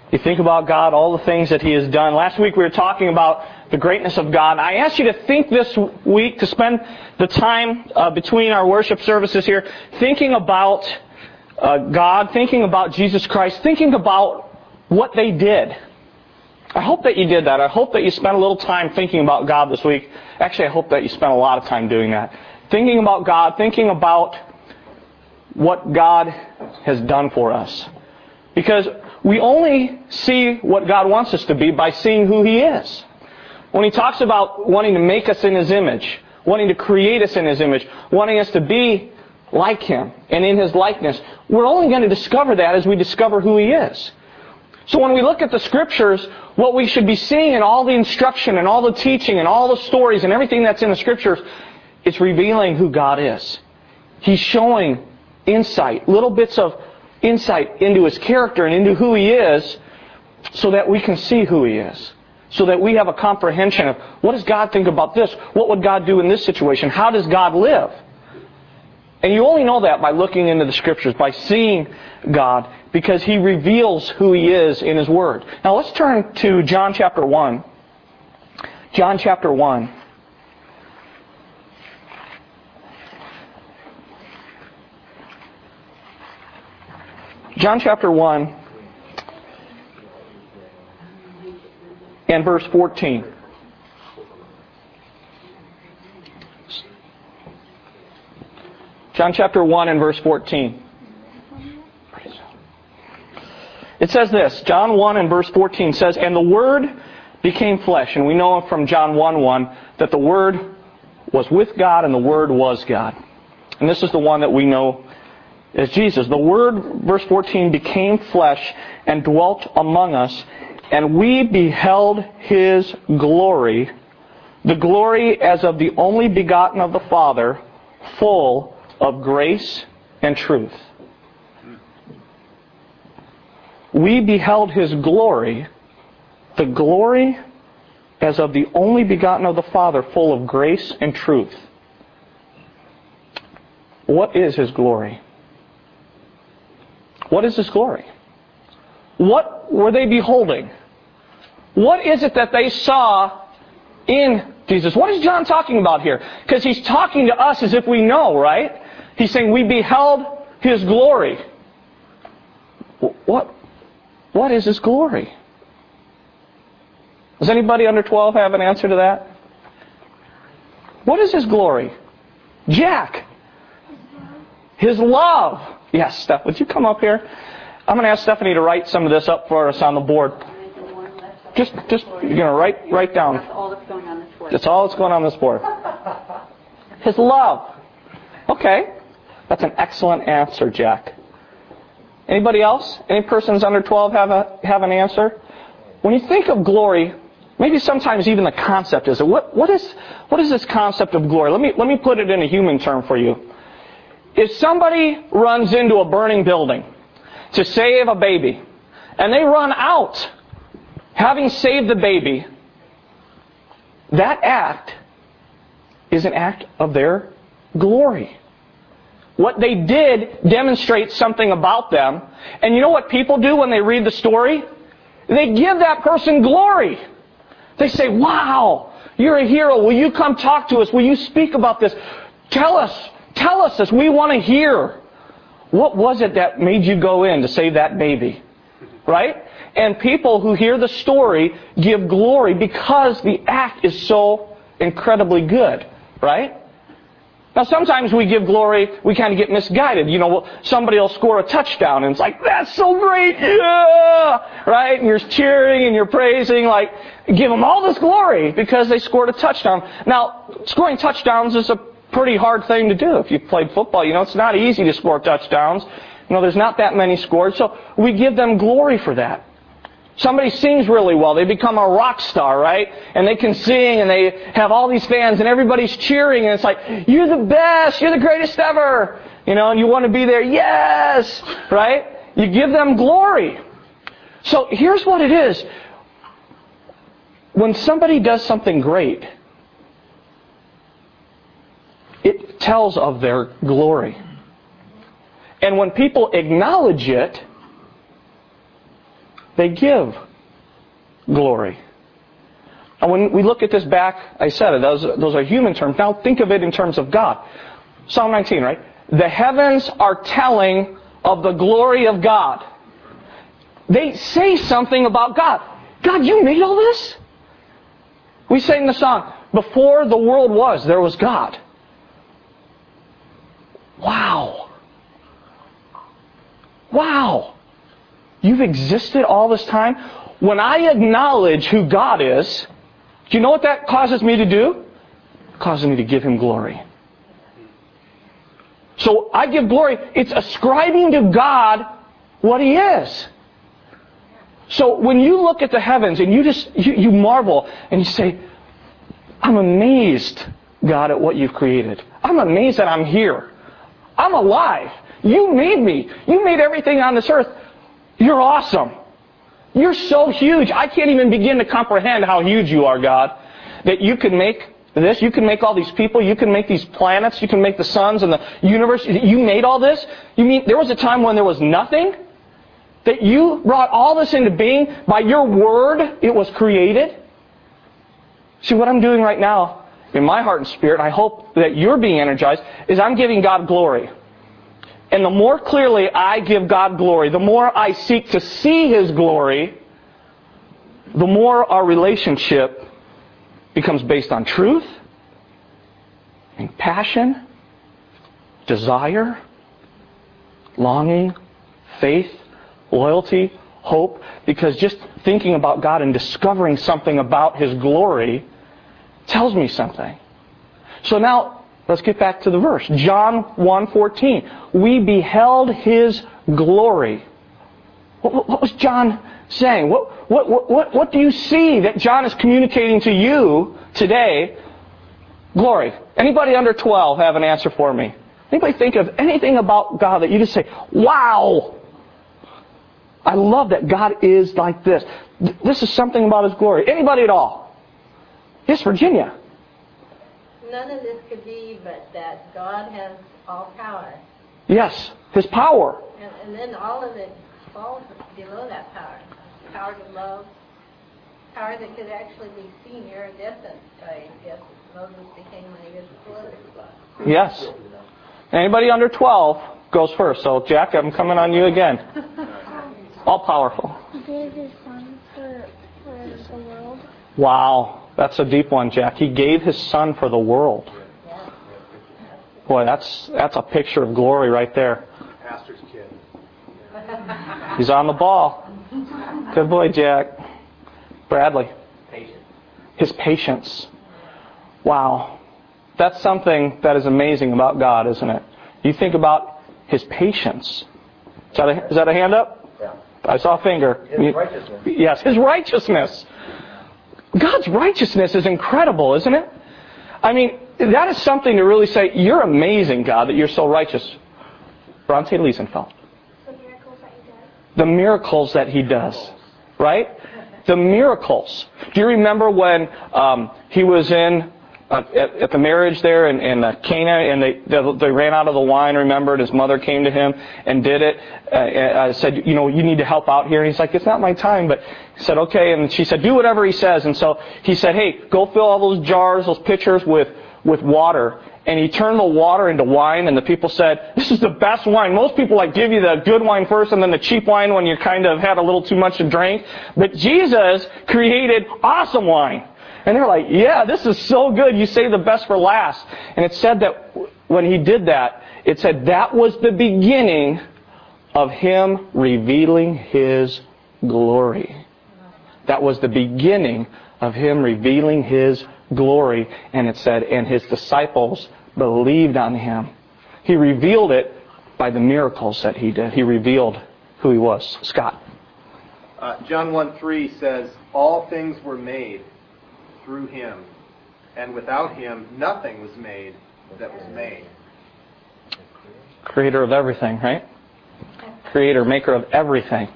You think about God, all the things that He has done. Last week we were talking about the greatness of God. I asked you to think this week, to spend the time between our worship services here, thinking about God, thinking about Jesus Christ, thinking about what they did. I hope that you did that. I hope that you spent a little time thinking about God this week. Actually, I hope that you spent a lot of time doing that. Thinking about God, thinking about what God has done for us. Because we only see what God wants us to be by seeing who He is. When He talks about wanting to make us in His image, wanting to create us in His image, wanting us to be like Him and in His likeness, we're only going to discover that as we discover who He is. So when we look at the Scriptures, what we should be seeing in all the instruction and all the teaching and all the stories and everything that's in the Scriptures, it's revealing who God is. He's showing insight, little bits of insight into His character and into who He is, so that we can see who He is. So that we have a comprehension of, what does God think about this? What would God do in this situation? How does God live? And you only know that by looking into the Scriptures, by seeing God, because He reveals who He is in His Word. Now let's turn to John chapter 1. John chapter 1. John chapter 1 and verse 14. John chapter 1 and verse 14. It says this, John 1 and verse 14 says, "And the Word became flesh." And we know from John 1:1 that the Word was with God and the Word was God. And this is the one that we know as Jesus. The Word, verse 14, became flesh and dwelt among us, and we beheld His glory, the glory as of the only begotten of the Father, full of grace and truth. We beheld His glory, the glory as of the only begotten of the Father, full of grace and truth. What is His glory? What is His glory? What were they beholding? What is it that they saw in Jesus? What is John talking about here? Because he's talking to us as if we know, right? He's saying, we beheld His glory. What is His glory? Does anybody under 12 have an answer to that? What is His glory? Jack. His love. Yes, Steph, would you come up here? I'm going to ask Stephanie to write some of this up for us on the board. Just you're going to write down. That's all that's going on this board. That's all that's going on this board. His love. Okay. That's an excellent answer, Jack. Anybody else? Any persons under 12 have an answer? When you think of glory, maybe sometimes even the concept is, what is this concept of glory? Let me put it in a human term for you. If somebody runs into a burning building to save a baby, and they run out, having saved the baby, that act is an act of their glory. What they did demonstrates something about them. And you know what people do when they read the story? They give that person glory. They say, "Wow, you're a hero. Will you come talk to us? Will you speak about this? Tell us this. We want to hear. What was it that made you go in to save that baby?" Right? And people who hear the story give glory because the act is so incredibly good. Right? Now sometimes we give glory, we kind of get misguided. You know, somebody will score a touchdown and it's like, "That's so great, yeah!" Right? And you're cheering and you're praising, like, give them all this glory because they scored a touchdown. Now, scoring touchdowns is a pretty hard thing to do. If you've played football, you know, it's not easy to score touchdowns. You know, there's not that many scored, so we give them glory for that. Somebody sings really well. They become a rock star, right? And they can sing and they have all these fans and everybody's cheering and it's like, "You're the best. You're the greatest ever." You know, and you want to be there. Yes! Right? You give them glory. So here's what it is. When somebody does something great, it tells of their glory. And when people acknowledge it, they give glory. And when we look at this back, I said it, those are human terms. Now think of it in terms of God. Psalm 19, right? The heavens are telling of the glory of God. They say something about God. God, you made all this? We sang the song, before the world was, there was God. Wow. Wow. You've existed all this time? When I acknowledge who God is, do you know what that causes me to do? It causes me to give Him glory. So I give glory. It's ascribing to God what He is. So when you look at the heavens and you marvel and you say, I'm amazed, God, at what you've created. I'm amazed that I'm here. I'm alive. You made me. You made everything on this earth. You're awesome. You're so huge. I can't even begin to comprehend how huge you are, God. That you can make this. You can make all these people. You can make these planets. You can make the suns and the universe. You made all this? You mean there was a time when there was nothing? That you brought all this into being? By your word, it was created? See, what I'm doing right now, in my heart and spirit, I hope that you're being energized, is I'm giving God glory. And the more clearly I give God glory, the more I seek to see His glory, the more our relationship becomes based on truth and passion, desire, longing, faith, loyalty, hope. Because just thinking about God and discovering something about His glory tells me something. So now, let's get back to the verse. John 1:14. We beheld His glory. What was John saying? What do you see that John is communicating to you today? Glory. Anybody under 12 have an answer for me? Anybody think of anything about God that you just say, wow! I love that God is like this. This is something about His glory. Anybody at all? Yes, Virginia. None of this could be but that God has all power. Yes, His power. And then all of it falls below that power. Power to love. Power that could actually be seen iridescent by, I guess, Moses became when he was clothed. Yes. Anybody under 12 goes first. So, Jack, I'm coming on you again. All powerful. He gave His Son for the world. Wow. That's a deep one, Jack. He gave His Son for the world. Boy, that's a picture of glory right there. Pastor's kid. He's on the ball. Good boy, Jack. Bradley. Patient. His patience. Wow. That's something that is amazing about God, isn't it? You think about His patience. Is that a hand up? Yeah. I saw a finger. His righteousness. Yes, His righteousness. God's righteousness is incredible, isn't it? I mean, that is something to really say, you're amazing, God, that you're so righteous. Bronte Liesenfeld. The miracles that He does. Right? The miracles. Do you remember when He was in at the marriage there in Cana, and they ran out of the wine, remembered? His mother came to him and did it. I said, you need to help out here. And he's like, it's not my time. But he said, okay. And she said, do whatever he says. And so he said, hey, go fill all those jars, those pitchers with water. And he turned the water into wine, and the people said, this is the best wine. Most people give you the good wine first and then the cheap wine when you kind of had a little too much to drink. But Jesus created awesome wine. And they're like, yeah, this is so good. You say the best for last. And it said that when He did that, it said that was the beginning of Him revealing His glory. That was the beginning of Him revealing His glory. And it said, and His disciples believed on Him. He revealed it by the miracles that He did. He revealed who He was. Scott. John 1:3 says, all things were made through Him, and without Him nothing was made that was made. Creator of everything, right? Creator, maker of everything.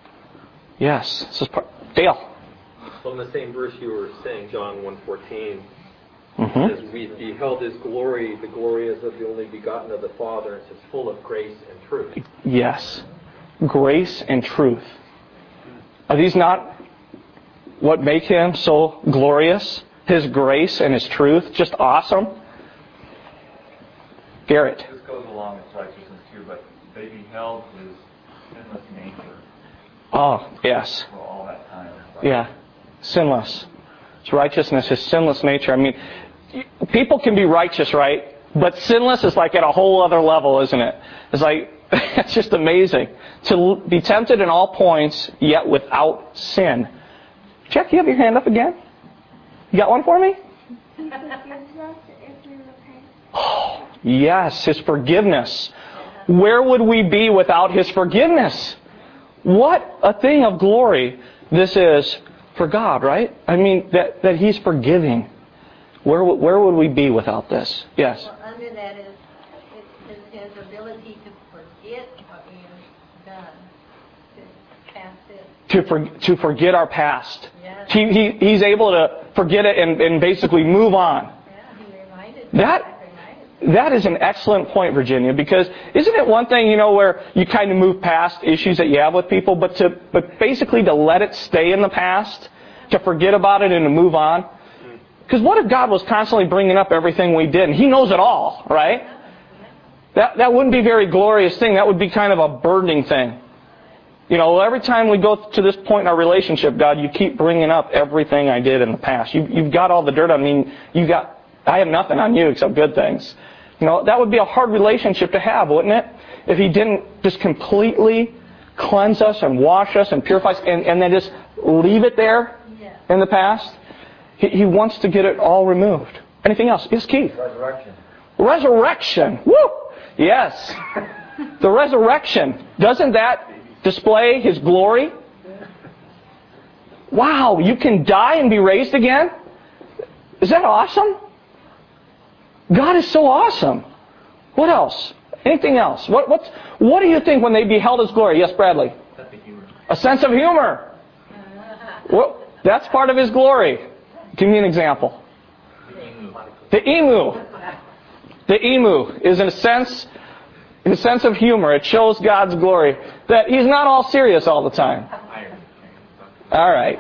Yes. This is Dale. Well, in the same verse you were saying, John 1:14, Mm-hmm. says, we beheld His glory, the glory is of the only begotten of the Father, and it says, full of grace and truth. Yes. Grace and truth. Are these not what make Him so glorious? His grace and His truth, just awesome. Garrett. This goes along with righteousness too, but they beheld His sinless nature Oh, yes. for all that time. Yeah. Sinless. His righteousness, His sinless nature. I mean, people can be righteous, right? But sinless is like at a whole other level, isn't it? It's like, it's just amazing. To be tempted in all points, yet without sin. Jack, you have your hand up again? You got one for me? He forgives us if we repent. Oh, yes, His forgiveness. Where would we be without His forgiveness? What a thing of glory this is for God, right? I mean, that He's forgiving. Where would we be without this? Yes. Well, under that is his ability to forget what he has done, to pass it. To forget our past. Yeah. He's able to forget it and basically move on. Yeah, he reminded That is an excellent point, Virginia, because isn't it one thing, where you kind of move past issues that you have with people, but basically to let it stay in the past, to forget about it and to move on? Because what if God was constantly bringing up everything we did, and He knows it all, right? That wouldn't be a very glorious thing. That would be kind of a burdening thing. Every time we go to this point in our relationship, God, you keep bringing up everything I did in the past. You've got all the dirt on me. I have nothing on you except good things. That would be a hard relationship to have, wouldn't it? If He didn't just completely cleanse us and wash us and purify us and then just leave it there in the past. He wants to get it all removed. Anything else? Yes, Keith? Resurrection. Resurrection. Woo! Yes. The resurrection. Doesn't that display His glory? Wow, you can die and be raised again? Is that awesome? God is so awesome. What else? Anything else? What do you think when they beheld His glory? Yes, Bradley? A sense of humor. Well, that's part of His glory. Give me an example. The emu. The emu is in a sense of humor. It shows God's glory. That He's not all serious all the time. All right.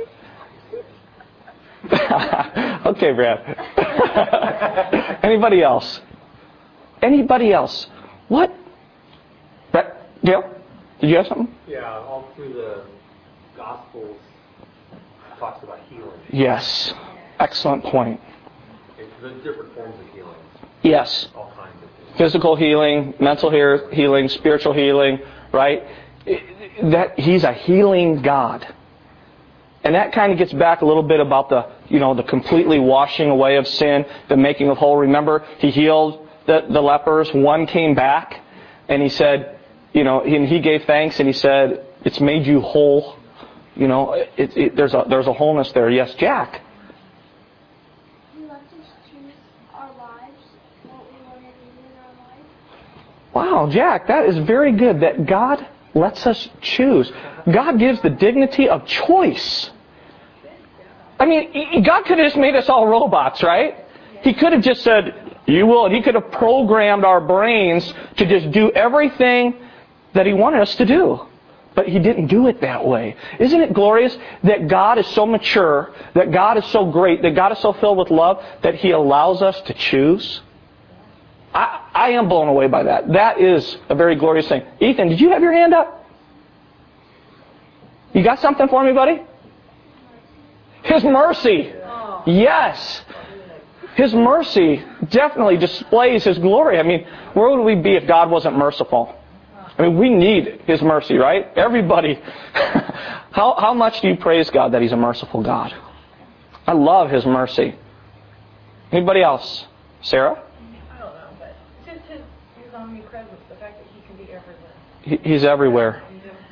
Okay, Brad. Anybody else? Anybody else? What? Brad, Gail, did you have something? Yeah, all through the Gospels it talks about healing. Yes. Excellent point. There's different forms of healing. Yes. All kinds of things. Physical healing, mental healing, spiritual healing, right? That He's a healing God. And that kind of gets back a little bit about the completely washing away of sin, the making of whole. Remember, He healed the lepers. One came back, and He said, and he gave thanks, and He said, "It's made you whole." There's a wholeness there. Yes, Jack. He lets us choose our lives, what we want to do in our life. Wow, Jack, that is very good. That God lets us choose. God gives the dignity of choice. I mean, God could have just made us all robots, right? He could have just said, "You will," and He could have programmed our brains to just do everything that He wanted us to do. But He didn't do it that way. Isn't it glorious that God is so mature, that God is so great, that God is so filled with love, that He allows us to choose? I am blown away by that. That is a very glorious thing. Ethan, did you have your hand up? You got something for me, buddy? His mercy. Yes. His mercy definitely displays His glory. I mean, where would we be if God wasn't merciful? I mean, we need His mercy, right? Everybody. How much do you praise God that He's a merciful God? I love His mercy. Anybody else? Sarah? I don't know, but just His omnipresence, the fact that He can be everywhere. He's everywhere.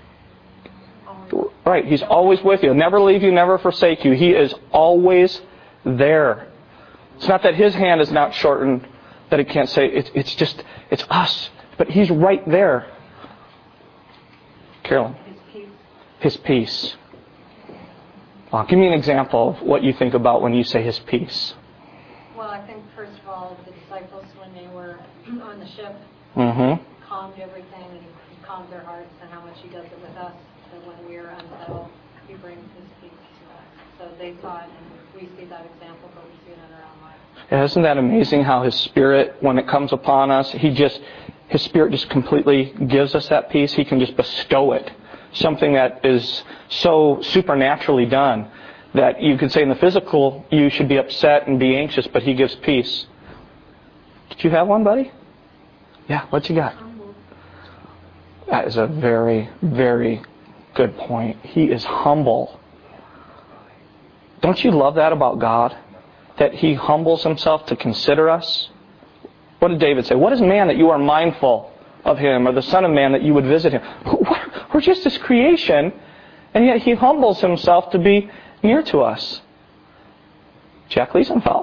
Right, He's always with you. Never leave you, never forsake you. He is always there. It's not that His hand is not shortened, that He can't say, it's us. But He's right there. Carolyn. His peace. Give me an example of what you think about when you say His peace. Well, I think first of all, the disciples, when they were on the ship, Mm-hmm. calmed everything, and He calmed their hearts, and how much He does it with us, that when we are unsettled, He brings His peace to us. So they saw it, and we see that example, but we see it in our own lives. Yeah, isn't that amazing how His Spirit, when it comes upon us, His Spirit just completely gives us that peace. He can just bestow it. Something that is so supernaturally done that you could say in the physical you should be upset and be anxious, but He gives peace. Did you have one, buddy? Yeah, what you got? That is a very, very good point. He is humble. Don't you love that about God? That He humbles Himself to consider us? What did David say? What is man that you are mindful of him, or the Son of Man that you would visit him? We're just His creation, and yet He humbles Himself to be near to us. Jack Liesenfeld.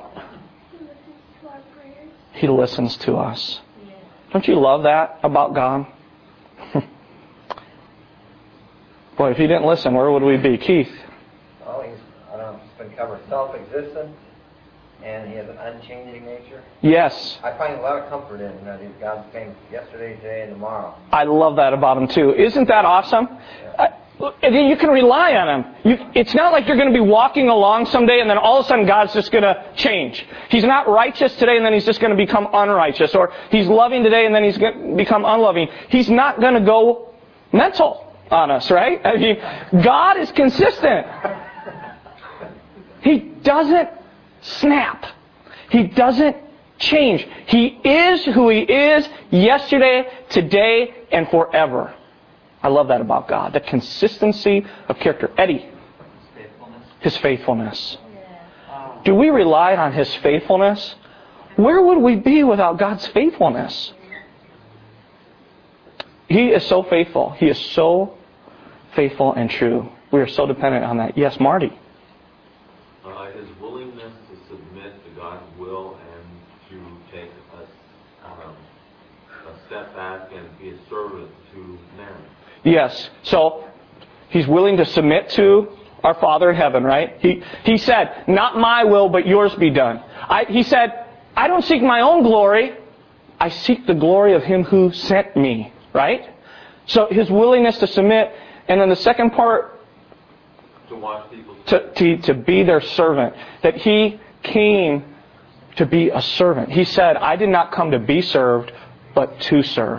He listens to us. Don't you love that about God? Boy, if He didn't listen, where would we be? Keith? Well, He's been covered self-existent, and He has an unchanging nature. Yes. I find a lot of comfort in that He's God's same yesterday, today, and tomorrow. I love that about Him too. Isn't that awesome? And you can rely on Him. It's not like you're going to be walking along someday and then all of a sudden God's just going to change. He's not righteous today and then He's just going to become unrighteous. Or He's loving today and then He's going to become unloving. He's not going to go mental on us, right? I mean, God is consistent. He doesn't snap. He doesn't change. He is who He is yesterday, today, and forever. I love that about God. The consistency of character. Eddie. His faithfulness. Do we rely on His faithfulness? Where would we be without God's faithfulness? He is so faithful. He is so faithful and true. We are so dependent on that. Yes, Marty. His willingness to submit to God's will and to take a step back and be a servant to Mary. Yes. So, He's willing to submit to our Father in heaven, right? He said, not my will, but yours be done. He said, I don't seek my own glory. I seek the glory of Him who sent me, right? So, His willingness to submit. And then the second part, to watch people to be their servant. That He came to be a servant. He said, I did not come to be served, but to serve.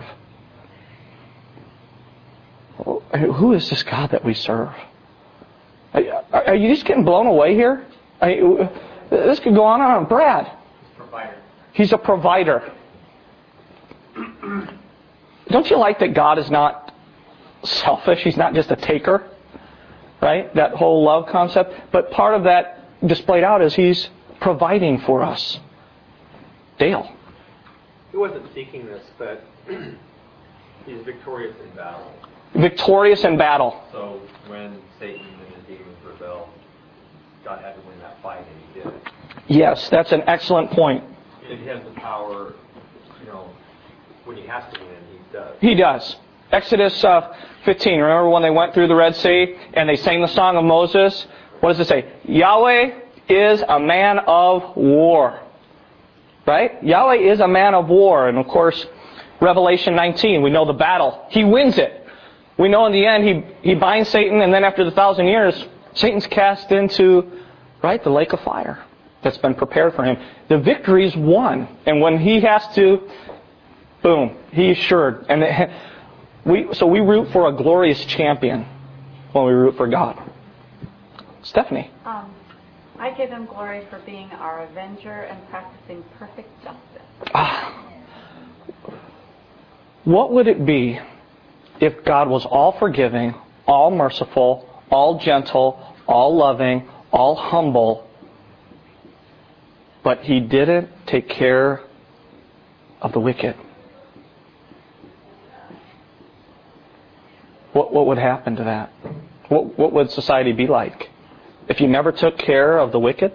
Who is this God that we serve? Are you just getting blown away here? This could go on and on. Brad. He's a provider. Don't you like that God is not selfish? He's not just a taker. Right? That whole love concept. But part of that displayed out is He's providing for us. Dale. He wasn't seeking this, but He's victorious in battle. Victorious in battle. So when Satan and the demons rebelled, God had to win that fight, and He did it. Yes, that's an excellent point. And He has the power, when He has to win, He does. He does. Exodus 15, remember when they went through the Red Sea and they sang the song of Moses? What does it say? Yahweh is a man of war. Right? Yahweh is a man of war. And of course, Revelation 19, we know the battle. He wins it. We know in the end he binds Satan, and then after the 1,000 years, Satan's cast into, right, the lake of fire that's been prepared for him. The victory's won. And when he has to, boom, he's assured. And so we root for a glorious champion when we root for God. Stephanie. I give Him glory for being our avenger and practicing perfect justice. What would it be if God was all forgiving, all merciful, all gentle, all loving, all humble, but He didn't take care of the wicked? What would happen to that? What would society be like? If you never took care of the wicked?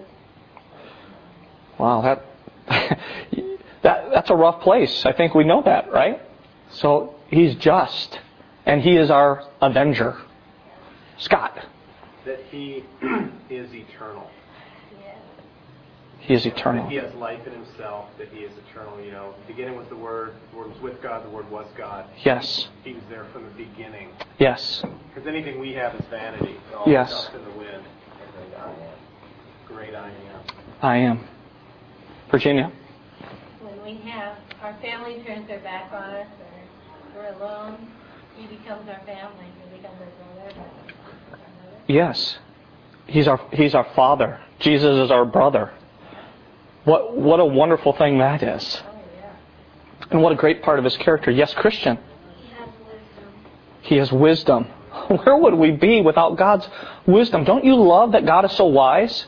Wow, that's a rough place. I think we know that, right? So He's just, and He is our avenger. Scott. That He is eternal. He is eternal. That He has life in Himself, that He is eternal. You know, the beginning was the Word was with God, the Word was God. Yes. He was there from the beginning. Yes. Because anything we have is vanity. It's all Yes. dust in the wind. Great I am. I am. Virginia? When we have, our family turns their back on us, or we're alone, He becomes our family. He becomes our brother. Yes. He's our Father. Jesus is our brother. What a wonderful thing that is. Oh, yeah. And what a great part of His character. Yes, Christian. He has wisdom. He has wisdom. Where would we be without God's wisdom? Don't you love that God is so wise?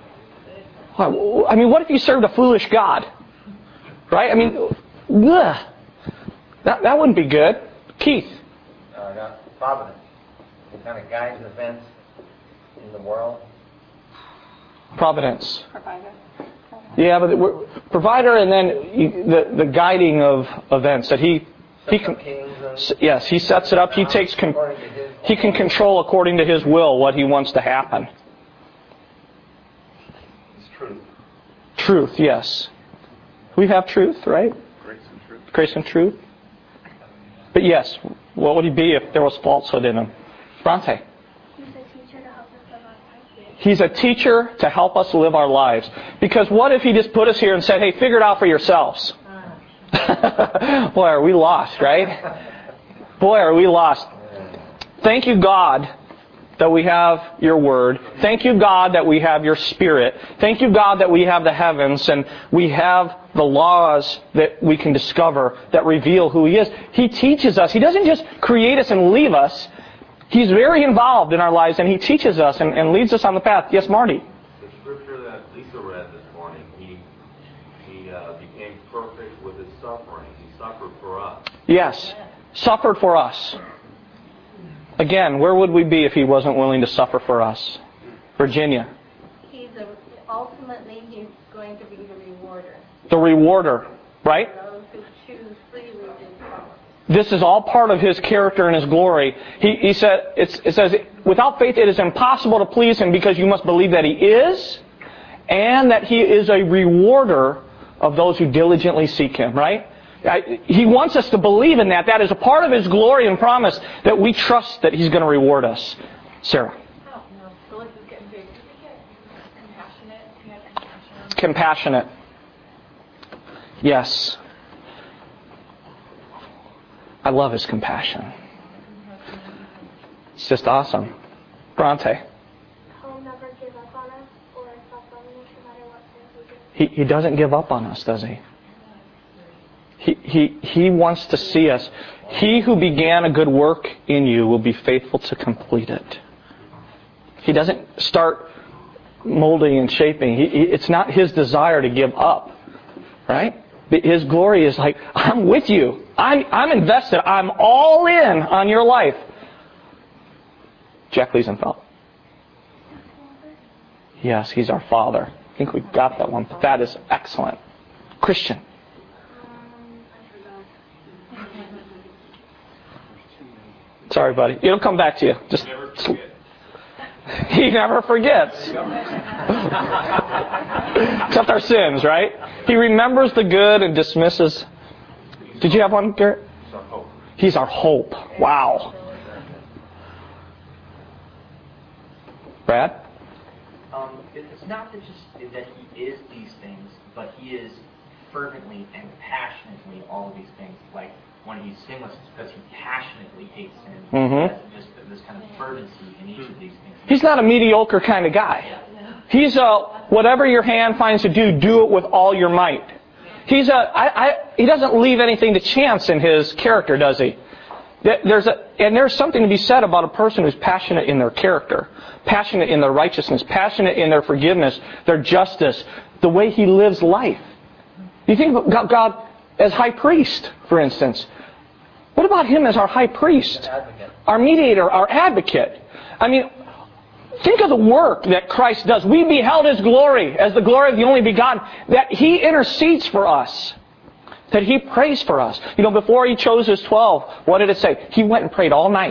I mean, what if you served a foolish God? Right? I mean, ugh. That wouldn't be good. Keith. Providence. It kind of guides events in the world. Providence. Provider. Yeah, but provider, and then the guiding of events that he can. Yes, He sets it up. He can control according to His will what He wants to happen. It's truth. Truth, yes. We have truth, right? Grace and truth. Grace and truth. But yes, what would He be if there was falsehood in Him? Bronte. He's a teacher to help us live our lives. He's a teacher to help us live our lives. Because what if He just put us here and said, hey, figure it out for yourselves? Boy, are we lost, right? Boy, are we lost. Thank you, God, that we have Your Word. Thank you, God, that we have Your Spirit. Thank you, God, that we have the heavens and we have the laws that we can discover that reveal who He is. He teaches us. He doesn't just create us and leave us. He's very involved in our lives, and He teaches us and leads us on the path. Yes, Marty? The scripture that Lisa read this morning, He became perfect with His suffering. He suffered for us. Yes. Suffered for us. Again, where would we be if He wasn't willing to suffer for us? Virginia? Ultimately, He's going to be the rewarder. The rewarder, right? For those who choose freely to follow. This is all part of His character and His glory. He said, it says, without faith it is impossible to please Him because you must believe that He is and that He is a rewarder of those who diligently seek Him, right? He wants us to believe in that. That is a part of His glory and promise that we trust that He's going to reward us. Sarah. Oh, no. The list is getting big. Compassionate. He has compassion. Compassionate. Yes. I love His compassion. It's just awesome. Bronte. He'll never give up on us or stop loving us no matter what things we do. He doesn't give up on us, does He? He wants to see us. He who began a good work in you will be faithful to complete it. He doesn't start molding and shaping. It's not His desire to give up, right? His glory is like, I'm with you. I'm invested. I'm all in on your life. Jack Liesenfeld. Yes, He's our Father. I think we got that one, but that is excellent. Christian. Sorry, buddy. It'll come back to you. Just Never forget. He never forgets. Except our sins, right? He remembers the good and dismisses. Did you have one, Garrett? He's our hope. Wow. Brad? It's not that just that He is these things, but He is fervently and passionately all of these things. Like when He's sinless, it's because He passionately hates sin. Mm-hmm. Just this kind of fervency in each of these things. He's not a mediocre kind of guy. He's whatever your hand finds to do it with all your might. He doesn't leave anything to chance in His character, does He? There's something to be said about a person who's passionate in their character, passionate in their righteousness, passionate in their forgiveness, their justice, the way He lives life. You think about God as high priest, for instance. What about Him as our high priest? Our mediator, our advocate. I mean, think of the work that Christ does. We beheld His glory as the glory of the only begotten, that He intercedes for us, that He prays for us. You know, before He chose His 12, what did it say? He went and prayed all night.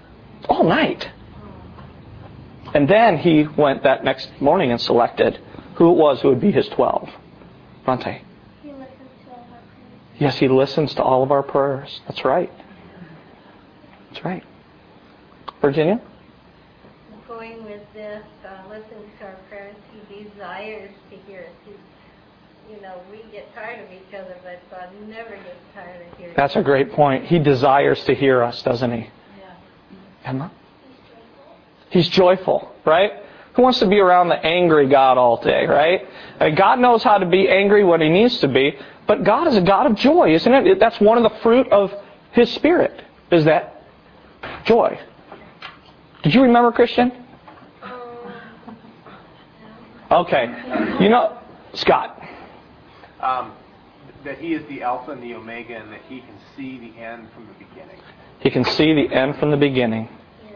All night. And then He went that next morning and selected who it was who would be His 12. Bronte. He listens to all our prayers. Yes, He listens to all of our prayers. That's right. That's right. Virginia? Going with this, listening to our prayers, He desires to hear us. We get tired of each other, but God never gets tired of hearing us. That's a great point. He desires to hear us, doesn't He? Yeah. Emma? He's joyful, right? Who wants to be around the angry God all day, right? I mean, God knows how to be angry when He needs to be, but God is a God of joy, isn't it? That's one of the fruit of His Spirit, is that joy. Did you remember, Christian? Okay. Scott. That He is the Alpha and the Omega, and that He can see the end from the beginning. He can see the end from the beginning.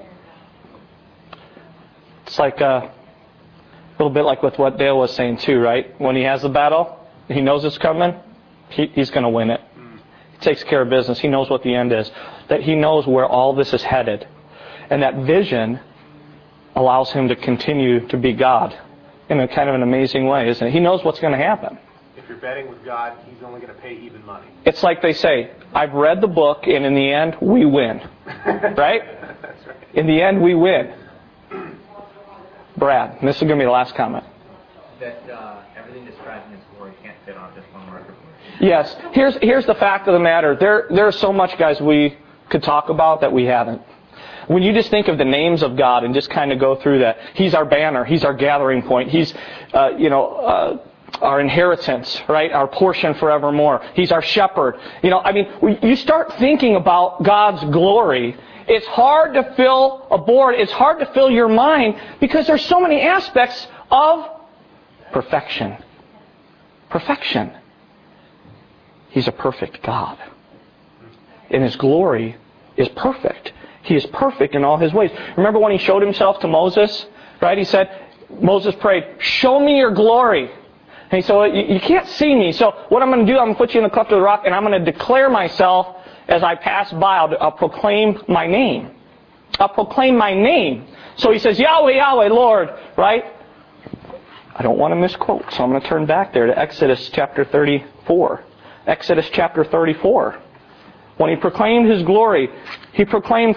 It's like a little bit like with what Dale was saying too, right? When he has the battle, he knows it's coming, he's going to win it. He takes care of business. He knows what the end is. That he knows where all this is headed. And that vision allows him to continue to be God in a kind of an amazing way, isn't it? He knows what's going to happen. If you're betting with God, He's only going to pay even money. It's like they say, I've read the book, and in the end, we win. Right? That's right. In the end, we win. Brad, and this is going to be the last comment. That everything described in His glory can't fit on just one word. Yes. Here's the fact of the matter. There's so much, guys, we could talk about that we haven't. When you just think of the names of God and just kind of go through that, He's our banner. He's our gathering point. He's, our inheritance, right? Our portion forevermore. He's our shepherd. You start thinking about God's glory. It's hard to fill a board. It's hard to fill your mind because there's so many aspects of perfection. Perfection. He's a perfect God. And His glory is perfect. He is perfect in all His ways. Remember when He showed Himself to Moses? Right? He said, Moses prayed, show me your glory. And he said, well, you can't see me. So what I'm going to do, I'm going to put you in the cleft of the rock and I'm going to declare myself as I pass by. I'll proclaim my name. I'll proclaim my name. So He says, Yahweh, Yahweh, Lord. Right? I don't want to misquote, so I'm going to turn back there to Exodus chapter 34. Exodus chapter 34. When He proclaimed His glory, He proclaimed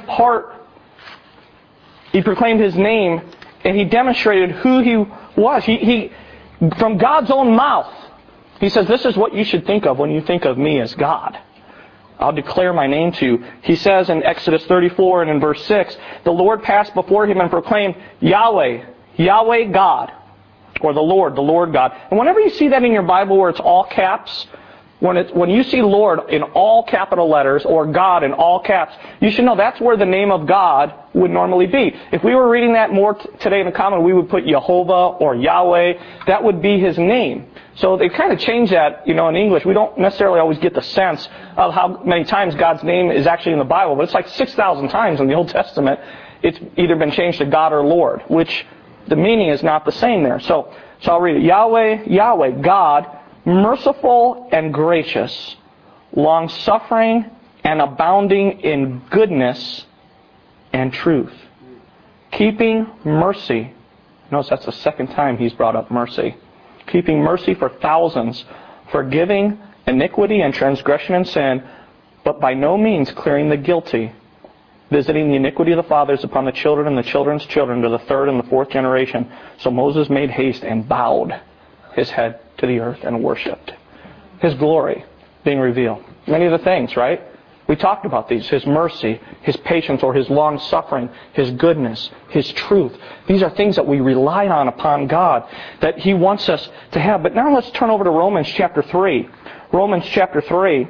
His name, and He demonstrated who He was. He from God's own mouth, He says, this is what you should think of when you think of me as God. I'll declare my name to you. He says in Exodus 34 and in verse 6, the Lord passed before him and proclaimed, Yahweh, Yahweh God, or the Lord God. And whenever you see that in your Bible where it's all caps, when you see Lord in all capital letters or God in all caps, you should know that's where the name of God would normally be. If we were reading that more today in the common, we would put Jehovah or Yahweh. That would be His name. So they kind of changed that, in English. We don't necessarily always get the sense of how many times God's name is actually in the Bible, but it's like 6,000 times in the Old Testament. It's either been changed to God or Lord, which the meaning is not the same there. So I'll read it. Yahweh, Yahweh, God, merciful and gracious, long-suffering and abounding in goodness and truth, keeping mercy. Notice that's the second time He's brought up mercy. Keeping mercy for thousands, forgiving iniquity and transgression and sin, but by no means clearing the guilty, visiting the iniquity of the fathers upon the children and the children's children to the third and the fourth generation. So Moses made haste and bowed his head to the earth and worshipped. His glory being revealed. Many of the things, right? We talked about these. His mercy, His patience or His long-suffering, His goodness, His truth. These are things that we rely on upon God, that He wants us to have. But now let's turn over to Romans chapter 3. Romans chapter 3.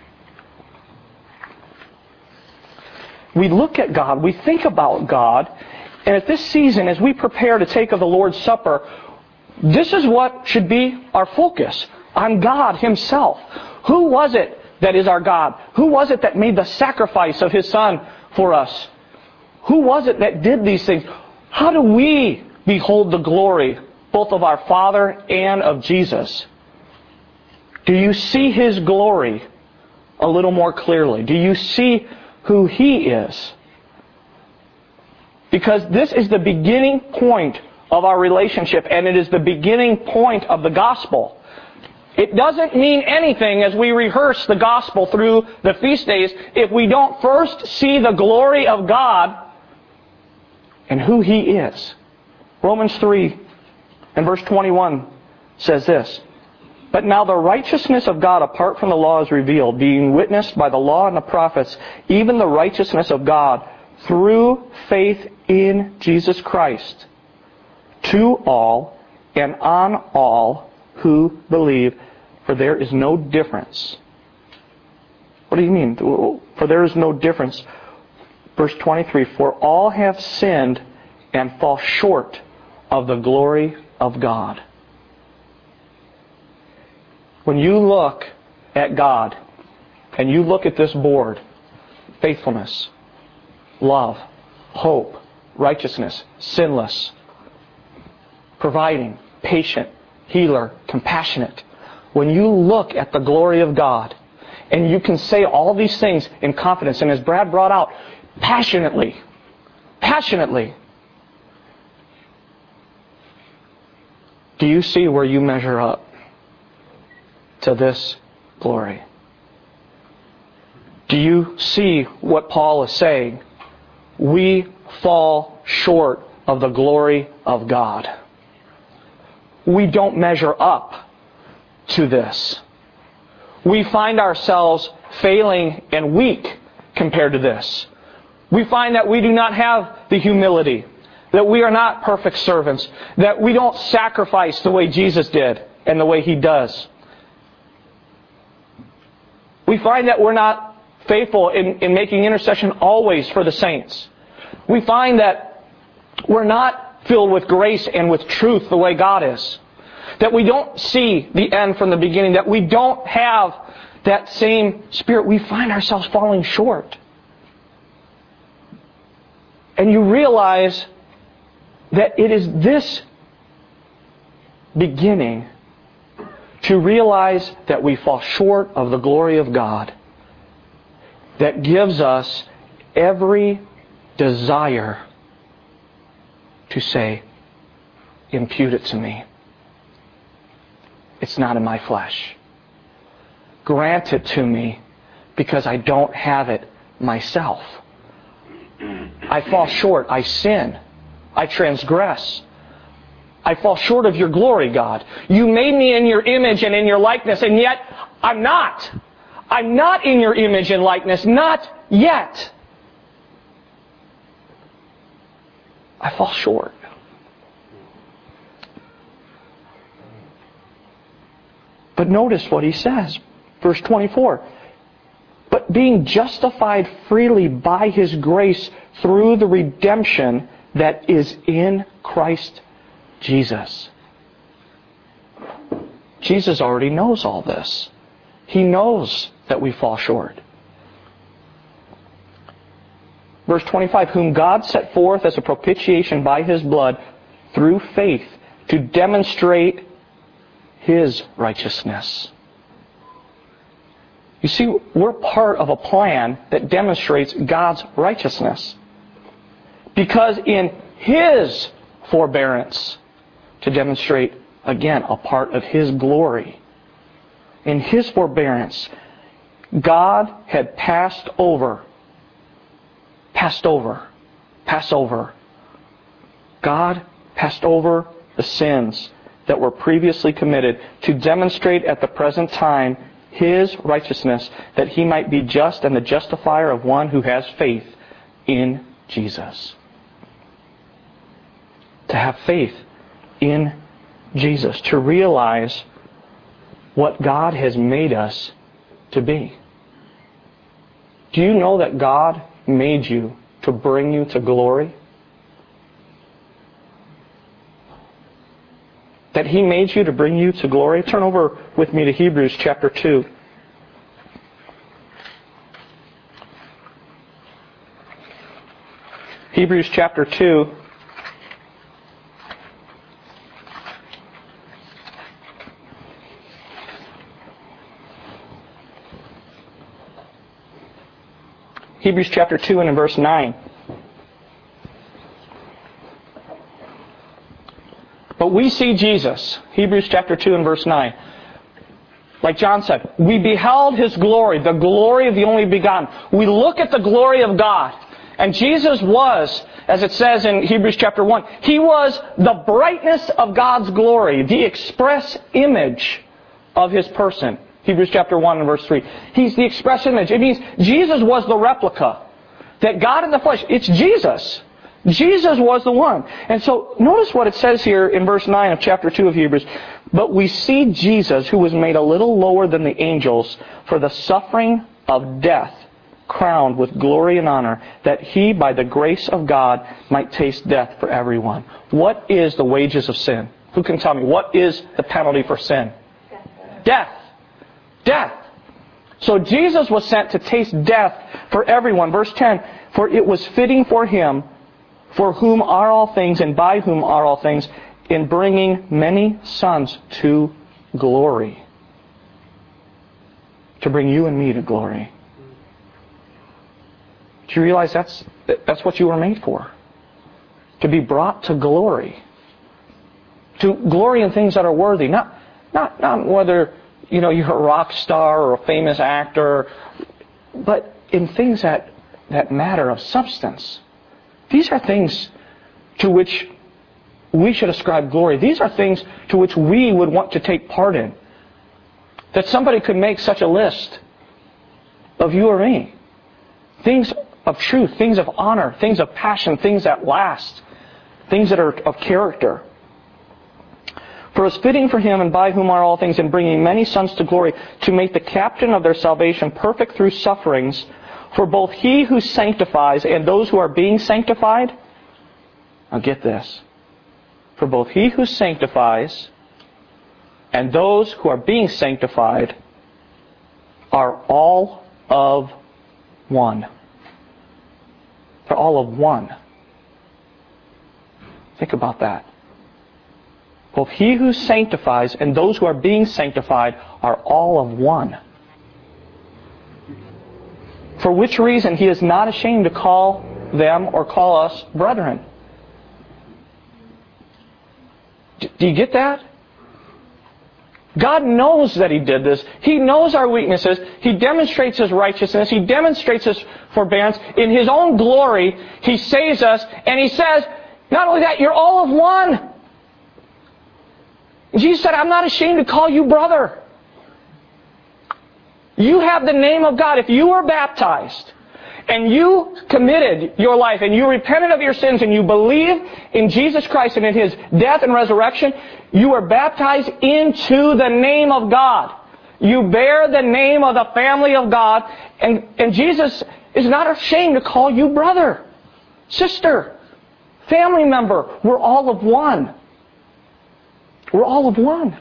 We look at God, we think about God, and at this season, as we prepare to take of the Lord's Supper, this is what should be our focus, on God Himself. Who was it that is our God? Who was it that made the sacrifice of His Son for us? Who was it that did these things? How do we behold the glory, both of our Father and of Jesus? Do you see His glory a little more clearly? Do you see who He is? Because this is the beginning point of our relationship, and it is the beginning point of the gospel. It doesn't mean anything as we rehearse the gospel through the feast days if we don't first see the glory of God and who He is. Romans 3 and verse 21 says this, "But now the righteousness of God apart from the law is revealed, being witnessed by the law and the prophets, even the righteousness of God through faith in Jesus Christ, to all and on all who believe, for there is no difference." What do you mean? For there is no difference. Verse 23, "For all have sinned and fall short of the glory of God." When you look at God and you look at this board, faithfulness, love, hope, righteousness, sinless, providing, patient, healer, compassionate. When you look at the glory of God, and you can say all these things in confidence, and as Brad brought out, passionately, do you see where you measure up to this glory? Do you see what Paul is saying? We fall short of the glory of God. We don't measure up to this. We find ourselves failing and weak compared to this. We find that we do not have the humility, that we are not perfect servants, that we don't sacrifice the way Jesus did and the way He does. We find that we're not faithful in making intercession always for the saints. We find that we're not filled with grace and with truth the way God is. That we don't see the end from the beginning. That we don't have that same Spirit. We find ourselves falling short. And you realize that it is this beginning to realize that we fall short of the glory of God that gives us every desire to say, impute it to me. It's not in my flesh. Grant it to me because I don't have it myself. I fall short. I sin. I transgress. I fall short of your glory, God. You made me in your image and in your likeness, and yet I'm not. I'm not in your image and likeness. Not yet. I fall short. But notice what he says. Verse 24. But being justified freely by His grace through the redemption that is in Christ Jesus. Jesus already knows all this. He knows that we fall short. Verse 25, whom God set forth as a propitiation by His blood through faith to demonstrate His righteousness. You see, we're part of a plan that demonstrates God's righteousness. Because in His forbearance, to demonstrate, again, a part of His glory. In His forbearance, God had passed over. God passed over the sins that were previously committed to demonstrate at the present time His righteousness, that He might be just and the justifier of one who has faith in Jesus. To have faith in Jesus. To realize what God has made us to be. Do you know that God made you to bring you to glory? That He made you to bring you to glory? Turn over with me to Hebrews chapter 2. Hebrews chapter 2. Hebrews chapter 2 and in verse 9. But we see Jesus. Hebrews chapter 2 and verse 9. Like John said, we beheld His glory, the glory of the only begotten. We look at the glory of God. And Jesus was, as it says in Hebrews chapter 1, He was the brightness of God's glory, the express image of His person. Hebrews chapter 1 and verse 3. He's the express image. It means Jesus was the replica. That God in the flesh, it's Jesus. Jesus was the one. And so notice what it says here in verse 9 of chapter 2 of Hebrews. But we see Jesus, who was made a little lower than the angels for the suffering of death, crowned with glory and honor, that He, by the grace of God, might taste death for everyone. What is the wages of sin? Who can tell me? What is the penalty for sin? Death. Death. So Jesus was sent to taste death for everyone. Verse 10, for it was fitting for Him, for whom are all things and by whom are all things, in bringing many sons to glory. To bring you and me to glory. Do you realize that's what you were made for? To be brought to glory. To glory in things that are worthy. Not whether you're a rock star or a famous actor, but in things that matter of substance. These are things to which we should ascribe glory. These are things to which we would want to take part in. That somebody could make such a list of you or me. Things of truth, things of honor, things of passion, things that last, things that are of character. For it is fitting for Him, and by whom are all things, in bringing many sons to glory, to make the captain of their salvation perfect through sufferings. For both He who sanctifies and those who are being sanctified, now get this, for both He who sanctifies and those who are being sanctified are all of one. They're all of one. Think about that. Both He who sanctifies and those who are being sanctified are all of one. For which reason He is not ashamed to call them or call us brethren. Do you get that? God knows that He did this. He knows our weaknesses. He demonstrates His righteousness. He demonstrates His forbearance. In His own glory, He saves us. And He says, not only that, you're all of one. Jesus said, I'm not ashamed to call you brother. You have the name of God. If you were baptized and you committed your life and you repented of your sins and you believe in Jesus Christ and in His death and resurrection, you are baptized into the name of God. You bear the name of the family of God. And Jesus is not ashamed to call you brother, sister, family member. We're all of one. We're all of one.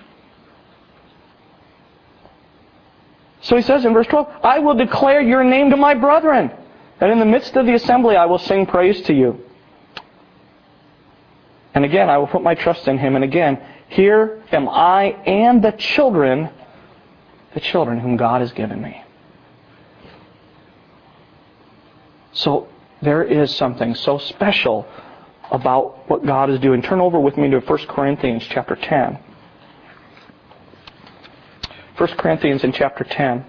So He says in verse 12, I will declare your name to my brethren, that in the midst of the assembly I will sing praise to you. And again, I will put my trust in Him. And again, here am I and the children whom God has given me. So there is something so special about what God is doing. Turn over with me to 1 Corinthians chapter 10. 1 Corinthians in chapter 10.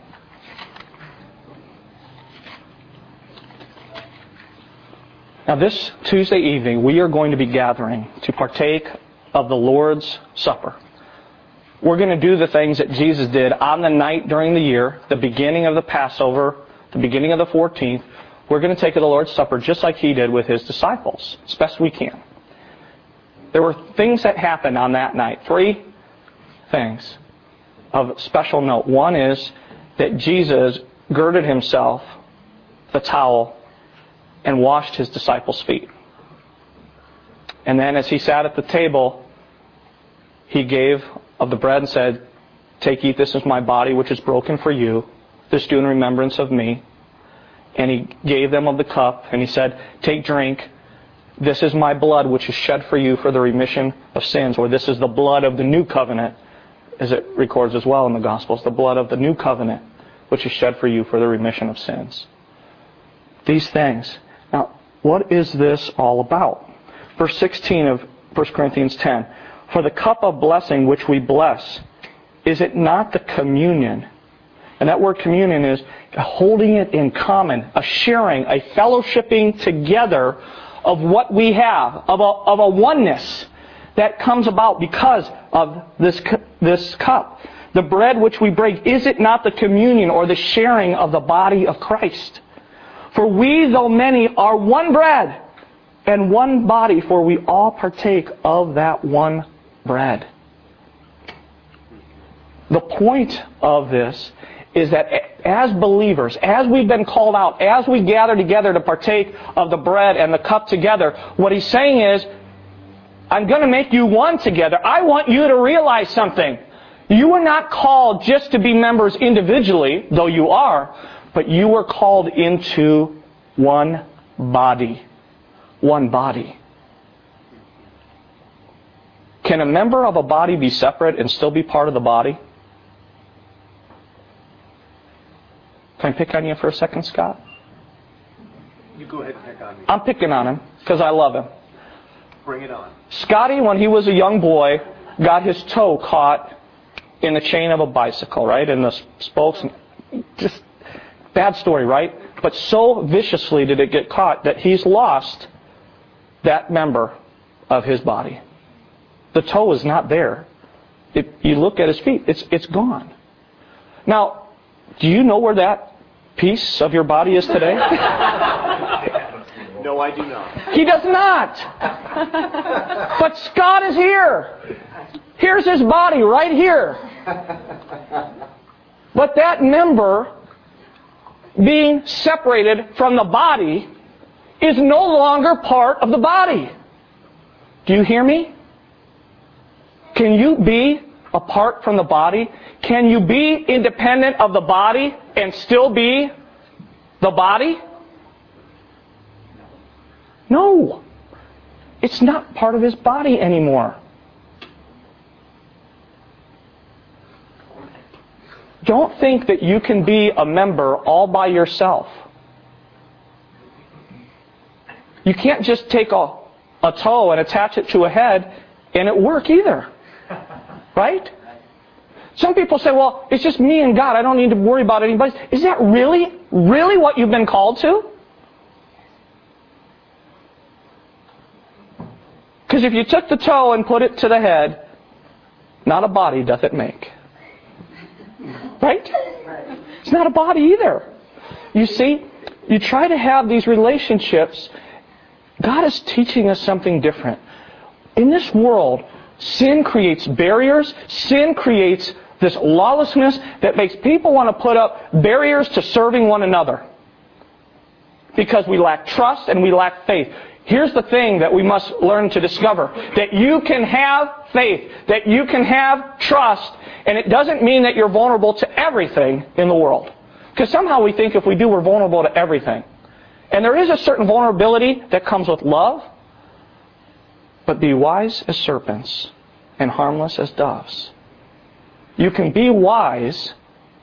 Now this Tuesday evening, we are going to be gathering to partake of the Lord's Supper. We're going to do the things that Jesus did on the night during the year, the beginning of the Passover, the beginning of the 14th. We're going to take the Lord's Supper just like He did with His disciples, as best we can. There were things that happened on that night. 3 things of special note. One is that Jesus girded Himself the towel and washed His disciples' feet. And then as He sat at the table, He gave of the bread and said, take, eat, this is my body which is broken for you. This do in remembrance of me. And He gave them of the cup and He said, take, drink. This is my blood which is shed for you for the remission of sins. Or this is the blood of the new covenant, as it records as well in the Gospels. The blood of the new covenant which is shed for you for the remission of sins. These things. Now, what is this all about? Verse 16 of 1 Corinthians 10. For the cup of blessing which we bless, is it not the communion? And that word communion is holding it in common, a sharing, a fellowshipping together of what we have, of a oneness that comes about because of this cup. The bread which we break, is it not the communion or the sharing of the body of Christ? For we, though many, are one bread and one body, for we all partake of that one bread. The point of this is that as believers, as we've been called out, as we gather together to partake of the bread and the cup together, what he's saying is, I'm going to make you one together. I want you to realize something. You are not called just to be members individually, though you are, but you were called into one body. One body. Can a member of a body be separate and still be part of the body? Can I pick on you for a second, Scott? You go ahead and pick on me. I'm picking on him because I love him. Bring it on. Scotty, when he was a young boy, got his toe caught in the chain of a bicycle, right? In the spokes. Just bad story, right? But so viciously did it get caught that he's lost that member of his body. The toe is not there. You look at his feet, it's gone. Now, do you know where that piece of your body is today? No, I do not. He does not. But Scott is here. Here's his body right here. But that member being separated from the body is no longer part of the body. Do you hear me? Can you be apart from the body? Can you be independent of the body and still be the body? No. It's not part of his body anymore. Don't think that you can be a member all by yourself. You can't just take a toe and attach it to a head and it work either. Right? Some people say, well, it's just me and God. I don't need to worry about anybody. Is that really what you've been called to? Because if you took the toe and put it to the head, not a body doth it make. Right? It's not a body either. You see, you try to have these relationships. God is teaching us something different. In this world, sin creates barriers. Sin creates this lawlessness that makes people want to put up barriers to serving one another. Because we lack trust and we lack faith. Here's the thing that we must learn to discover. That you can have faith. That you can have trust. And it doesn't mean that you're vulnerable to everything in the world. Because somehow we think if we do, we're vulnerable to everything. And there is a certain vulnerability that comes with love. But be wise as serpents and harmless as doves. You can be wise,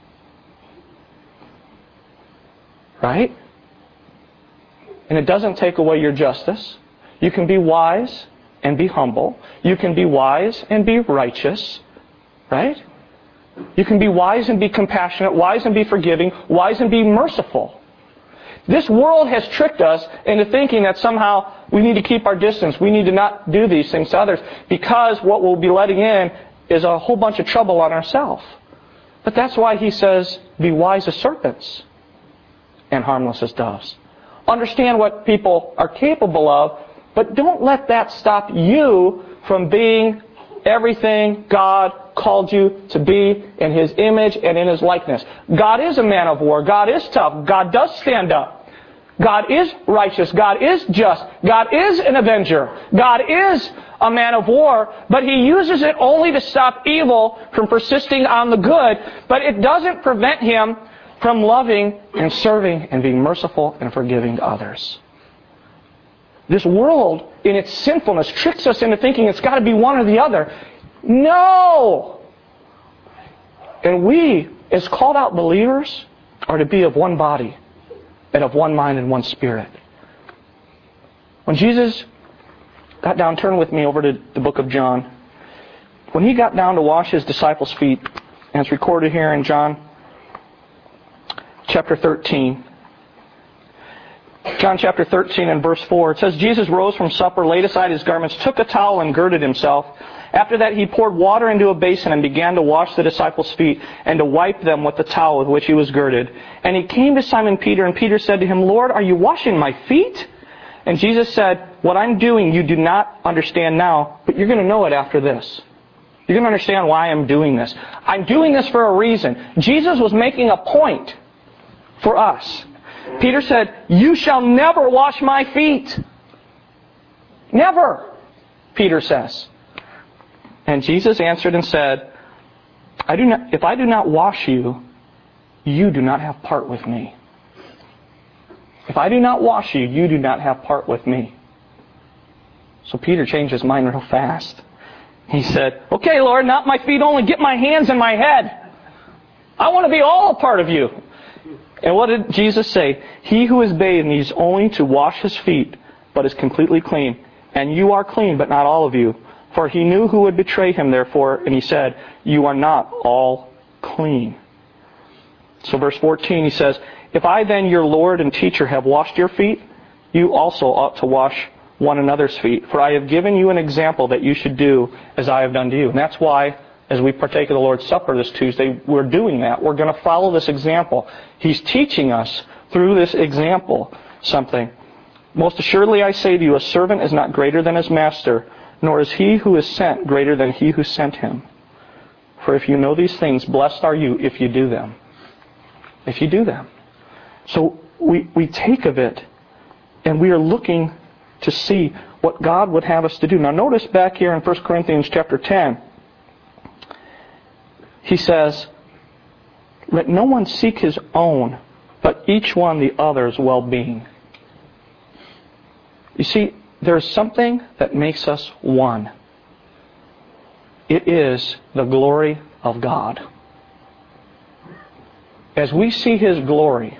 right? And it doesn't take away your justice. You can be wise and be humble. You can be wise and be righteous, right? You can be wise and be compassionate, wise and be forgiving, wise and be merciful. This world has tricked us into thinking that somehow we need to keep our distance. We need to not do these things to others because what we'll be letting in is a whole bunch of trouble on ourselves. But that's why he says, be wise as serpents and harmless as doves. Understand what people are capable of, but don't let that stop you from being everything God called you to be in His image and in His likeness. God is a man of war. God is tough. God does stand up. God is righteous. God is just. God is an avenger. God is a man of war, but He uses it only to stop evil from persisting on the good, but it doesn't prevent Him from loving and serving and being merciful and forgiving to others. This world, in its sinfulness, tricks us into thinking it's got to be one or the other. No! And we, as called out believers, are to be of one body and of one mind and one spirit. When Jesus got down, turn with me over to the book of John. when he got down to wash his disciples' feet, and it's recorded here in John chapter 13. John chapter 13 and verse 4. It says, Jesus rose from supper, laid aside his garments, took a towel and girded himself. After that he poured water into a basin and began to wash the disciples' feet and to wipe them with the towel with which he was girded. And he came to Simon Peter, and Peter said to him, Lord, are you washing my feet? And Jesus said, what I'm doing you do not understand now, but you're going to know it after this. You're going to understand why I'm doing this. I'm doing this for a reason. Jesus was making a point for us. Peter said, you shall never wash my feet. Never, Peter says. And Jesus answered and said, if I do not wash you, you do not have part with me. If I do not wash you, you do not have part with me. So Peter changed his mind real fast. He said, okay, Lord, not my feet only, get my hands and my head. I want to be all a part of you. And what did Jesus say? He who is bathed needs only to wash his feet, but is completely clean. And you are clean, but not all of you. For he knew who would betray him, therefore, and he said, you are not all clean. So verse 14, he says, if I then, your Lord and teacher, have washed your feet, you also ought to wash one another's feet. For I have given you an example that you should do as I have done to you. And that's why, as we partake of the Lord's Supper this Tuesday, we're doing that. We're going to follow this example. He's teaching us through this example something. Most assuredly I say to you, a servant is not greater than his master, nor is he who is sent greater than he who sent him. For if you know these things, blessed are you if you do them. If you do them. So we take of it, and we are looking to see what God would have us to do. Now notice back here in 1 Corinthians chapter 10, he says, let no one seek his own, but each one the other's well-being. You see, there's something that makes us one. It is the glory of God. As we see His glory,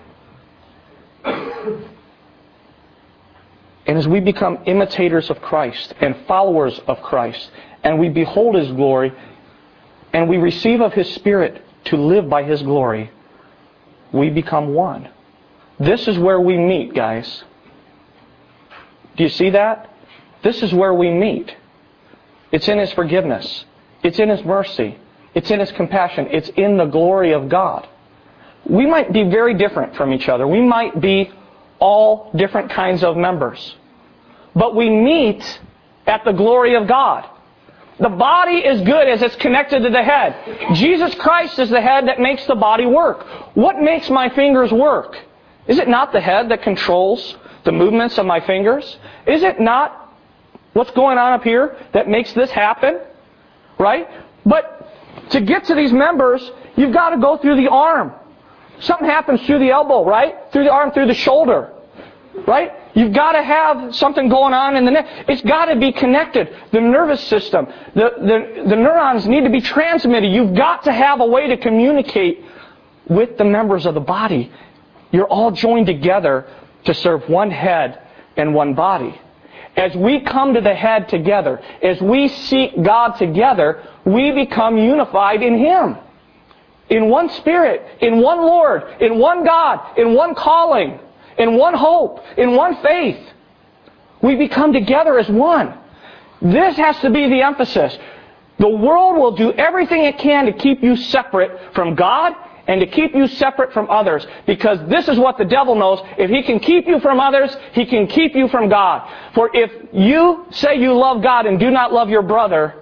and as we become imitators of Christ and followers of Christ, and we behold His glory, and we receive of His Spirit to live by His glory, we become one. This is where we meet, guys. Do you see that? This is where we meet. It's in His forgiveness. It's in His mercy. It's in His compassion. It's in the glory of God. We might be very different from each other. We might be all different kinds of members. But we meet at the glory of God. The body is good as it's connected to the head. Jesus Christ is the head that makes the body work. What makes my fingers work? Is it not the head that controls the movements of my fingers? Is it not what's going on up here that makes this happen? Right? But to get to these members, you've got to go through the arm. Something happens through the elbow, right? Through the arm, through the shoulder. Right? You've got to have something going on in the neck. It's got to be connected. The nervous system, the neurons need to be transmitted. You've got to have a way to communicate with the members of the body. You're all joined together to serve one head and one body. As we come to the head together, as we seek God together, we become unified in Him. In one Spirit, in one Lord, in one God, in one calling, in one hope, in one faith. We become together as one. This has to be the emphasis. The world will do everything it can to keep you separate from God and to keep you separate from others. Because this is what the devil knows. If he can keep you from others, he can keep you from God. For if you say you love God and do not love your brother,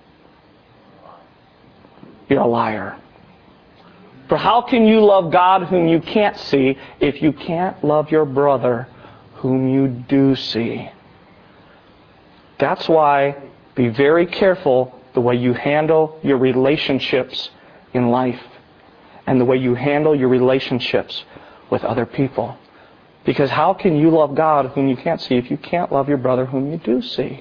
you're a liar. For how can you love God whom you can't see if you can't love your brother whom you do see? That's why be very careful the way you handle your relationships in life and the way you handle your relationships with other people. Because how can you love God whom you can't see if you can't love your brother whom you do see?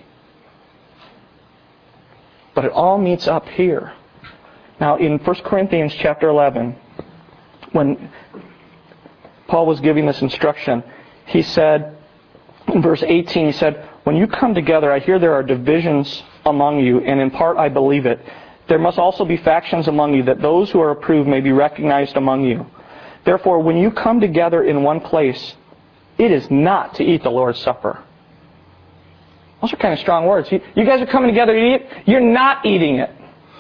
But it all meets up here. Now, in 1 Corinthians chapter 11, when Paul was giving this instruction, he said, in verse 18, he said, when you come together, I hear there are divisions among you, and in part I believe it. There must also be factions among you, that those who are approved may be recognized among you. Therefore, when you come together in one place, it is not to eat the Lord's Supper. Those are kind of strong words. You guys are coming together to eat it. You're not eating it.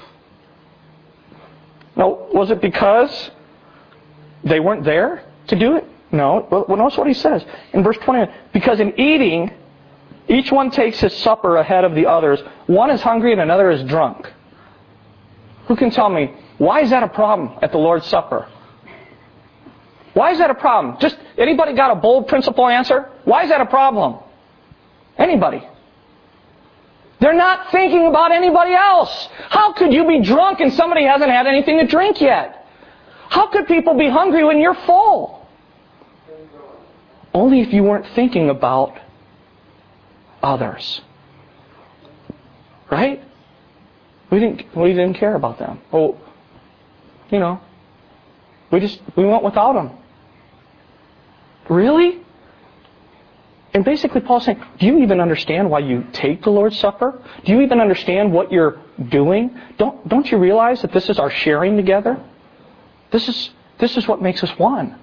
Now, was it because they weren't there to do it? No. Well, notice what he says in verse 20. Because in eating, each one takes his supper ahead of the others. One is hungry and another is drunk. Who can tell me, why is that a problem at the Lord's Supper? Why is that a problem? Just anybody got a bold principle answer? Why is that a problem? Anybody? They're not thinking about anybody else. How could you be drunk and somebody hasn't had anything to drink yet? How could people be hungry when you're full? Only if you weren't thinking about others. Right? We didn't care about them. Oh, we went without them. Really? And basically Paul's saying, do you even understand why you take the Lord's Supper? Do you even understand what you're doing? Don't you realize that this is our sharing together? This is what makes us one.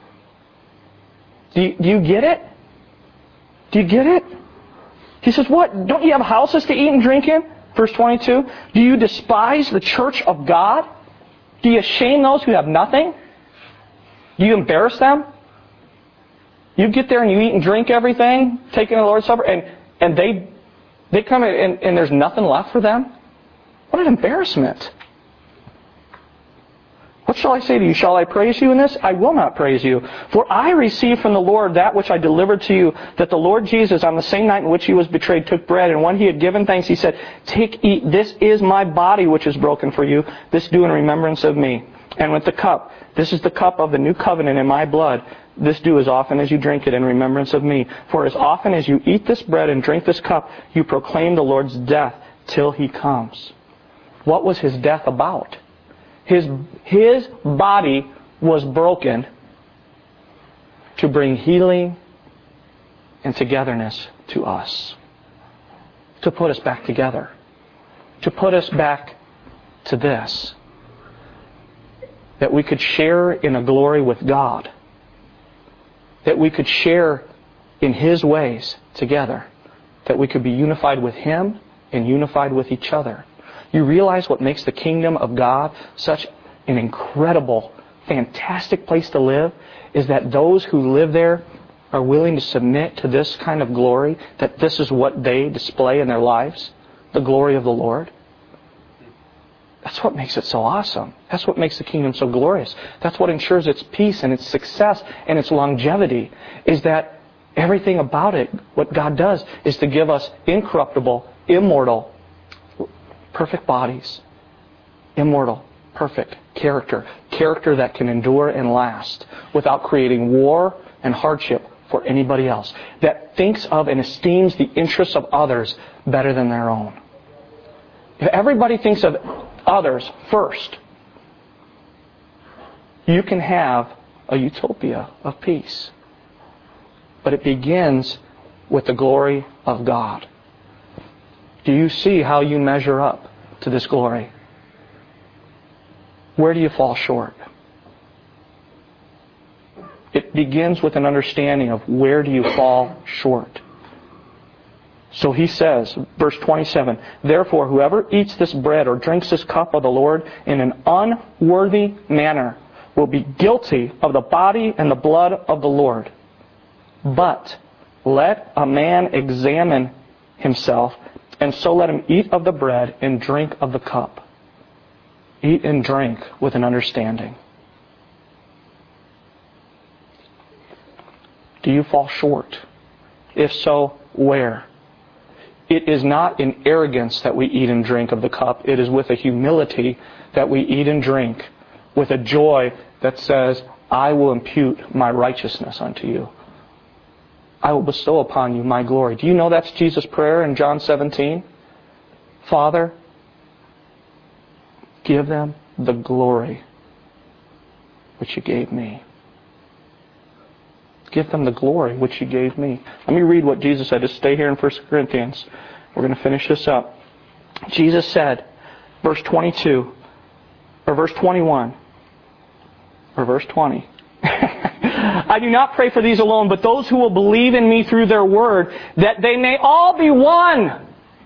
Do you get it? Do you get it? He says, what? Don't you have houses to eat and drink in? Verse 22. Do you despise the church of God? Do you shame those who have nothing? Do you embarrass them? You get there and you eat and drink everything, taking the Lord's Supper, and they come in and there's nothing left for them? What an embarrassment. What shall I say to you? Shall I praise you in this? I will not praise you. For I received from the Lord that which I delivered to you, that the Lord Jesus, on the same night in which he was betrayed, took bread, and when he had given thanks, he said, take, eat, this is my body which is broken for you. This do in remembrance of me. And with the cup, this is the cup of the new covenant in my blood. This do as often as you drink it in remembrance of me. For as often as you eat this bread and drink this cup, you proclaim the Lord's death till he comes. What was his death about? His body was broken to bring healing and togetherness to us. To put us back together. To put us back to this. That we could share in a glory with God. That we could share in his ways together. That we could be unified with him and unified with each other. You realize what makes the kingdom of God such an incredible, fantastic place to live is that those who live there are willing to submit to this kind of glory, that this is what they display in their lives, the glory of the Lord. That's what makes it so awesome. That's what makes the kingdom so glorious. That's what ensures its peace and its success and its longevity, is that everything about it, what God does, is to give us incorruptible, immortal, perfect bodies, immortal, perfect character that can endure and last without creating war and hardship for anybody else, that thinks of and esteems the interests of others better than their own. If everybody thinks of others first, you can have a utopia of peace. But it begins with the glory of God. Do you see how you measure up to this glory? Where do you fall short? It begins with an understanding of where do you fall short. So he says, verse 27, therefore whoever eats this bread or drinks this cup of the Lord in an unworthy manner will be guilty of the body and the blood of the Lord. But let a man examine himself, and so let him eat of the bread and drink of the cup. Eat and drink with an understanding. Do you fall short? If so, where? It is not in arrogance that we eat and drink of the cup. It is with a humility that we eat and drink, with a joy that says, I will impute my righteousness unto you. I will bestow upon you my glory. Do you know that's Jesus' prayer in John 17? Father, give them the glory which you gave me. Give them the glory which you gave me. Let me read what Jesus said. Just stay here in 1 Corinthians. We're going to finish this up. Jesus said, verse 22, or verse 21, or verse 20. I do not pray for these alone, but those who will believe in me through their word, that they may all be one.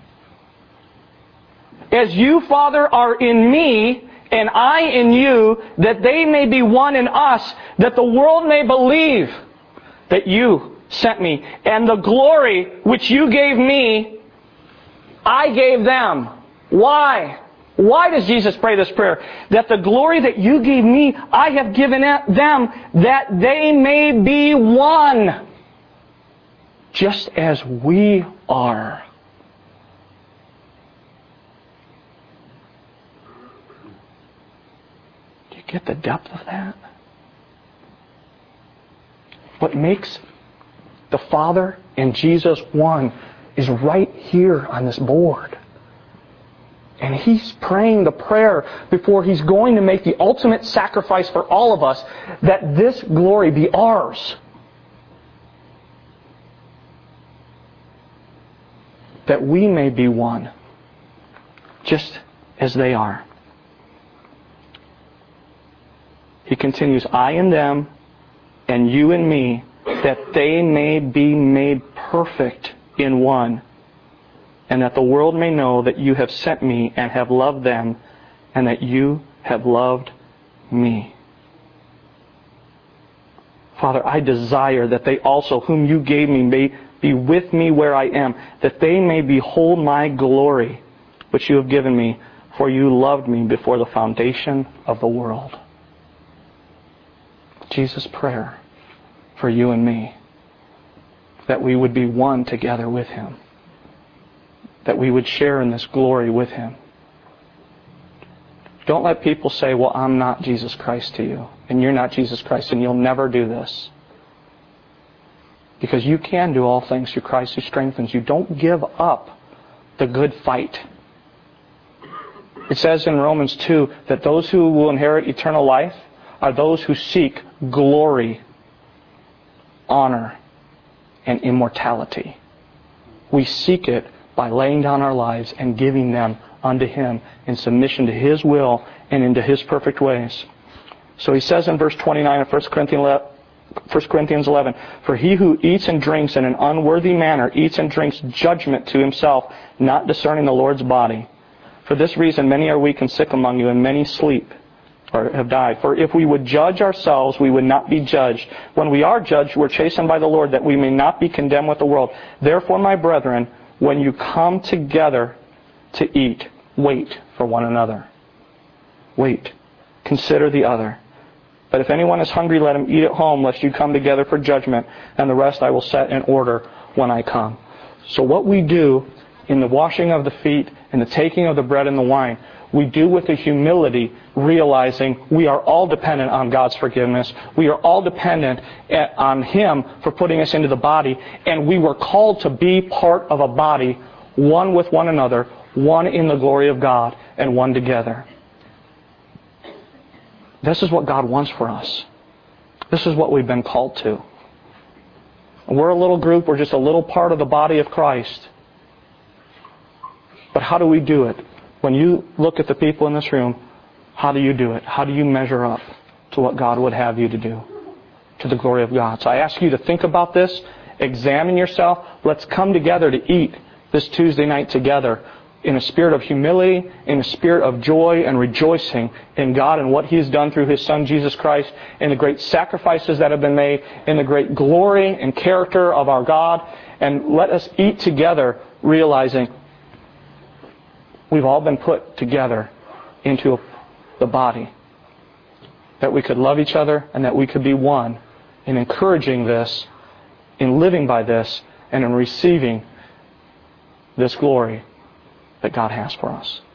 As you, Father, are in me, and I in you, that they may be one in us, that the world may believe that you sent me. And the glory which you gave me, I gave them. Why? Why does Jesus pray this prayer? That the glory that you gave me, I have given them, that they may be one, just as we are. Do you get the depth of that? What makes the Father and Jesus one is right here on this board. And He's praying the prayer before He's going to make the ultimate sacrifice for all of us, that this glory be ours. That we may be one, just as they are. He continues, I in them, and you in me, that they may be made perfect in one, and that the world may know that you have sent me and have loved them, and that you have loved me. Father, I desire that they also, whom you gave me, may be with me where I am, that they may behold my glory, which you have given me, for you loved me before the foundation of the world. Jesus' prayer for you and me, that we would be one together with Him, that we would share in this glory with Him. Don't let people say, well, I'm not Jesus Christ to you, and you're not Jesus Christ, and you'll never do this. Because you can do all things through Christ who strengthens you. Don't give up the good fight. It says in Romans 2 that those who will inherit eternal life are those who seek glory, honor, and immortality. We seek it by laying down our lives and giving them unto Him in submission to His will and into His perfect ways. So he says in verse 29 of 1 Corinthians 11, for he who eats and drinks in an unworthy manner eats and drinks judgment to himself, not discerning the Lord's body. For this reason many are weak and sick among you, and many sleep or have died. For if we would judge ourselves, we would not be judged. When we are judged, we're chastened by the Lord, that we may not be condemned with the world. Therefore, my brethren, when you come together to eat, wait for one another. Wait. Consider the other. But if anyone is hungry, let him eat at home, lest you come together for judgment, and the rest I will set in order when I come. So what we do in the washing of the feet and the taking of the bread and the wine, we do with a humility, realizing we are all dependent on God's forgiveness. We are all dependent on Him for putting us into the body, and we were called to be part of a body, one with one another, one in the glory of God, and one together. This is what God wants for us. This is what we've been called to. We're a little group. We're just a little part of the body of Christ. But how do we do it? When you look at the people in this room, how do you do it? How do you measure up to what God would have you to do, to the glory of God? So I ask you to think about this, examine yourself. Let's come together to eat this Tuesday night together in a spirit of humility, in a spirit of joy and rejoicing in God and what He has done through His Son Jesus Christ, in the great sacrifices that have been made, in the great glory and character of our God. And let us eat together, realizing we've all been put together into the body, that we could love each other and that we could be one in encouraging this, in living by this, and in receiving this glory that God has for us.